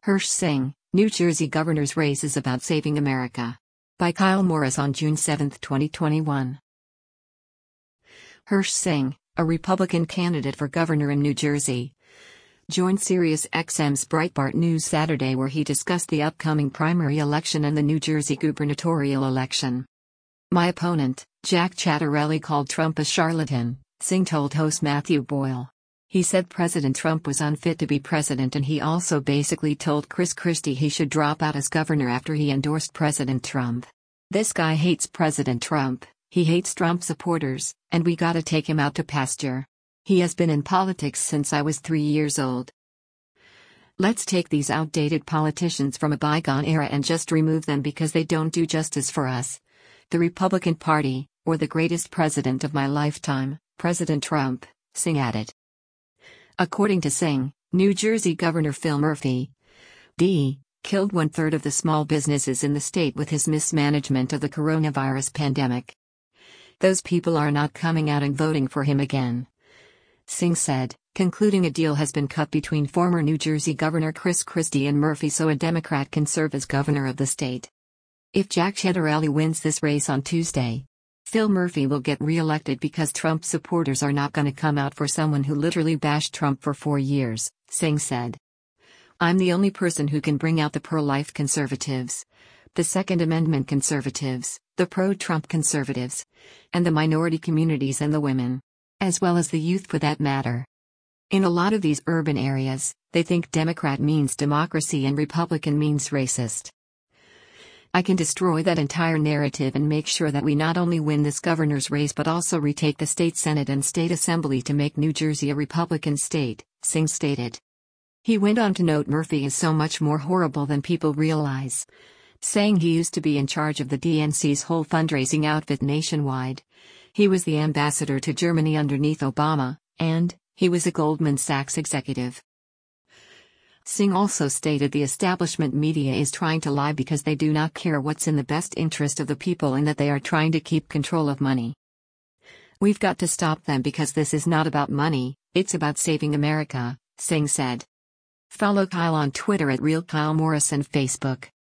Hirsch Singh, New Jersey governor's race is about saving America. By Kyle Morris on June 7, 2021. Hirsch Singh, a Republican candidate for governor in New Jersey, joined SiriusXM's Breitbart News Saturday where he discussed the upcoming primary election and the New Jersey gubernatorial election. "My opponent, Jack Ciattarelli, called Trump a charlatan," Singh told host Matthew Boyle. He said President Trump was unfit to be president, and he also basically told Chris Christie he should drop out as governor after he endorsed President Trump. "This guy hates President Trump, he hates Trump supporters, and we gotta take him out to pasture. He has been in politics since I was 3 years old. Let's take these outdated politicians from a bygone era and just remove them because they don't do justice for us. The Republican Party, or the greatest president of my lifetime, President Trump," Singh added. According to Singh, New Jersey Governor Phil Murphy, D., killed 1/3 of the small businesses in the state with his mismanagement of the coronavirus pandemic. "Those people are not coming out and voting for him again," Singh said, concluding a deal has been cut between former New Jersey Governor Chris Christie and Murphy so a Democrat can serve as governor of the state. If Jack Ciattarelli wins this race on Tuesday, Phil Murphy will get re-elected because Trump supporters are not going to come out for someone who literally bashed Trump for 4 years, Singh said. "I'm the only person who can bring out the pro-life conservatives, the Second Amendment conservatives, the pro-Trump conservatives, and the minority communities and the women, as well as the youth for that matter. In a lot of these urban areas, they think Democrat means democracy and Republican means racist. I can destroy that entire narrative and make sure that we not only win this governor's race but also retake the state Senate and state assembly to make New Jersey a Republican state," Singh stated. He went on to note Murphy is so much more horrible than people realize, saying he used to be in charge of the DNC's whole fundraising outfit nationwide. He was the ambassador to Germany underneath Obama, and he was a Goldman Sachs executive. Singh also stated the establishment media is trying to lie because they do not care what's in the best interest of the people and that they are trying to keep control of money. "We've got to stop them because this is not about money, it's about saving America," Singh said. Follow Kyle on Twitter at RealKyleMorris and Facebook.